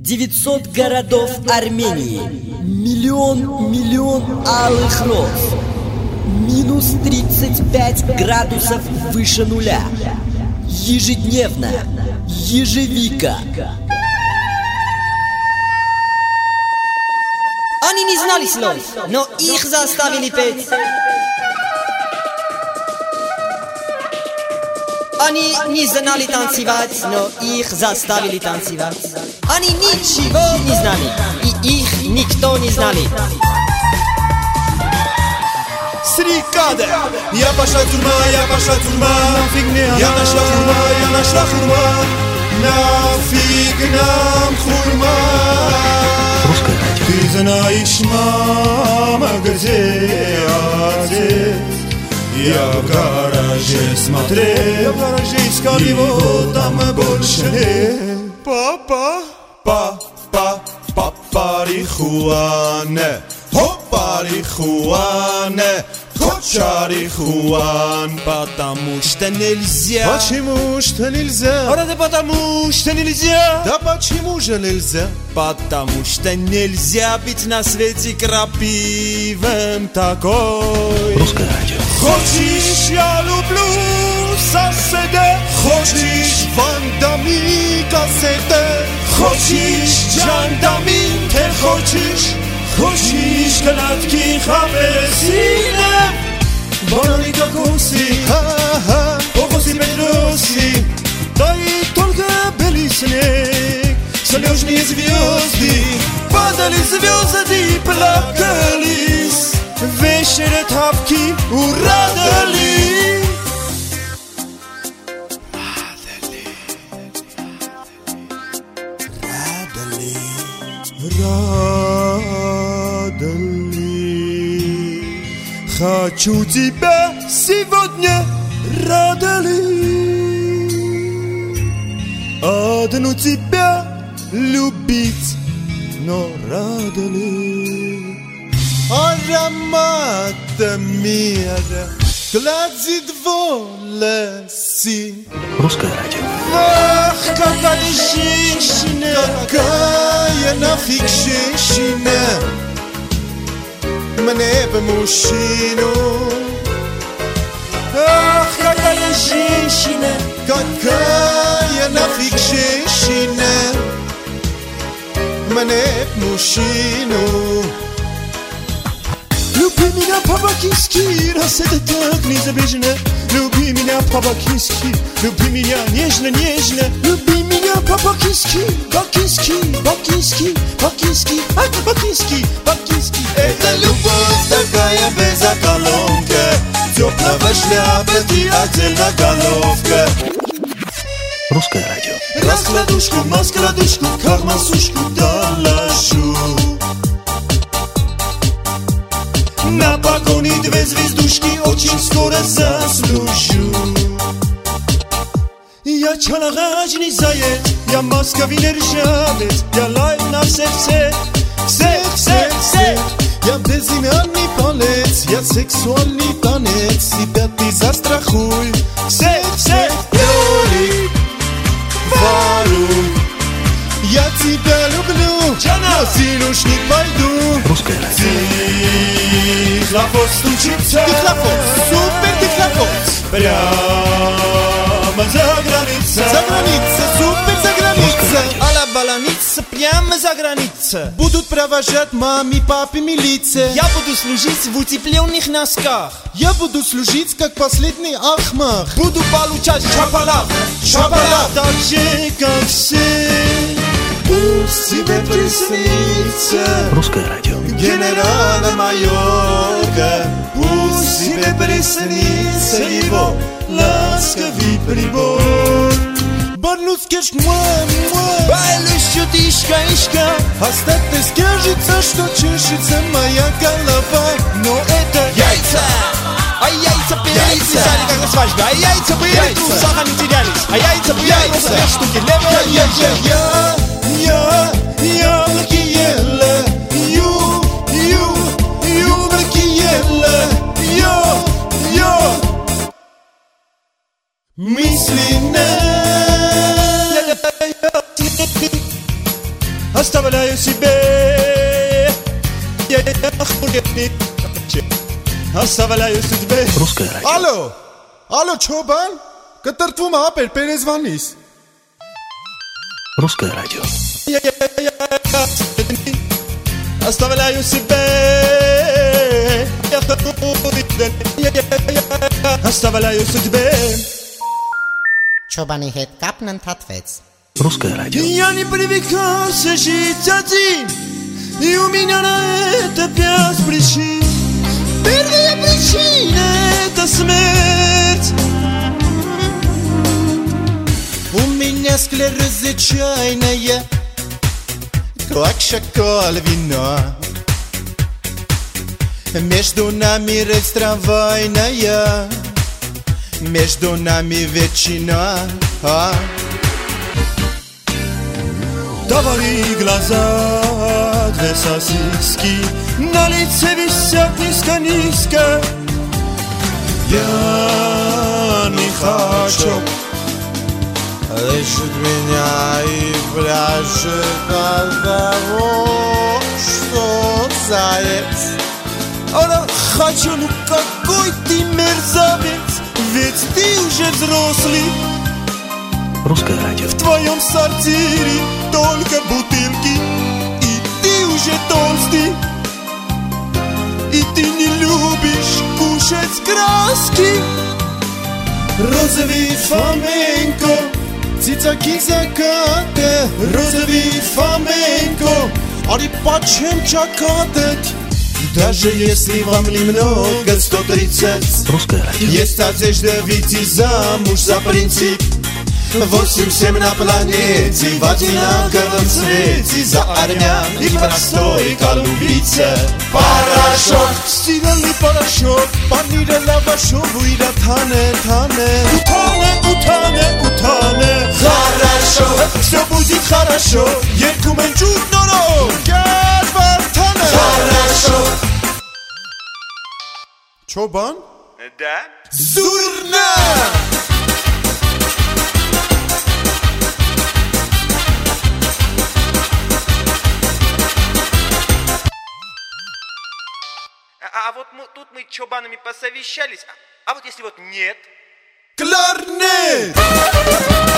900 городов Армении, миллион алых роз, минус 35 градусов выше нуля, ежедневно, ежевика. Они не знали слов, но их заставили петь. Они не знали танцевать, но их заставили танцевать. Они ничего не знали, и их никто не знали. Срикаде! Я пошла тюрьма, нафиг мне она. Я нашла хурма, нафиг нам хурма. Ты знаешь, мама, где отец? Я в гараже смотрел, искал его, там больше нет. Парихуане, парихуане, Чарихуан, потому что нельзя. Почему что нельзя? Да потому что нельзя. Да почему же нельзя? Потому что нельзя быть на свете крапивым такой. Русское радио. Хочешь, я люблю соседа. Хочешь, вандами кассеты. Хочешь, джандамин, ты хочешь. Хочешь, калатки хаверсина. Бананы кокосы, кокосы петросы. Да и только белый снег. Солежные звезды. Падали звезды и плакались. Вечер тапки урадали. Хочу тебя сегодня радали, одну тебя любить, но радали. Аромата мира гладит волосы. Русское радио. Ах, какая женщина, какая нафиг женщина. Мне бы мужчину. Ах, какая женщина, какая нафиг женщина. Мне бы мужчину. Люби меня по-бакински, раз это так незабежно. Люби меня по-бакински, люби меня нежно-нежно. Люби меня по-бакински, бакински, бакински, бакински, бакински, бакински. Это любовь такая без околонка, теплого шляпы и отдельно головка. Русское радио. Раскладушку, маскладушку, как масушку доложу. На погоне две звездушки очень скоро заслужу. Я чалагажный заяц, я московский ржавец, я лайв на всех. Я безымянный палец, я сексуальный танец, себя ты застрахуй. Всех, Лёли, Вару, я тебя люблю, но силуш не пойду. Русское радио. Дихлофос стучится, супер дихлофос. Прямо за граница, супер за граница. А-ля баланица, прямо за граница. Будут провожать маме, папе, милиция. Я буду служить в утепленных носках. Я буду служить, как последний ахмах. Буду получать шапалак, так же, как все. Пусть тебе приснится Русское радио. генерала майора. Пусть тебе приснится его ласковый прибор. Барлюцкиш, Байлющу тишка. Остаток скажется, что чешется моя голова. Но это яйца. А яйца перелетали, как на свадьбе. А яйца были в трусах, они терялись. А яйца были просто две штуки. Левая, яблоки ела. Яблоки ела. Мысленно оставляю себе. Оставляю судьбе. Русское радио. Алло, Чобан? Կտրտվում ապեր Պերեզվանից։ Русское радио. Оставляю себе. Оставляю судьбе. Չոբանի հետ կապն ընդհատվեց։ Русское радио. Я не привыкался жить один, и у меня на это 5 причин. Первая причина — это смерть. У меня склероза чайная, как шоколад вино. Между нами трамвайная, между нами ветчина. Давали глаза, 2 сосиски, на лице висят низко-низко. Я не хочу. Лечит меня и пляшет от того, что заяц. Она хочу, ну какой ты мерзавец, ведь ты уже взрослый. Русское радио. В твоем сортире только бутылки, и ты уже толстый. И ты не любишь кушать краски. Розовый фламенко, цицаки закаты. Розовый фламенко, али почем чакатать? Даже если вам немного 130. Русское радио. Есть одежда выйти замуж за принцип. 8-7 на планете в одинаковом цвете. За армян и простой голубица. Порошок, стиральный порошок, панира лавашов, уйда тане. Утане. Хорошо, все будет хорошо. Еркумен чуть норо, гербар тане. Хорошо. Чобан? Да? Зурна! А вот тут мы чобанами посовещались, а вот если вот нет? Кларнет!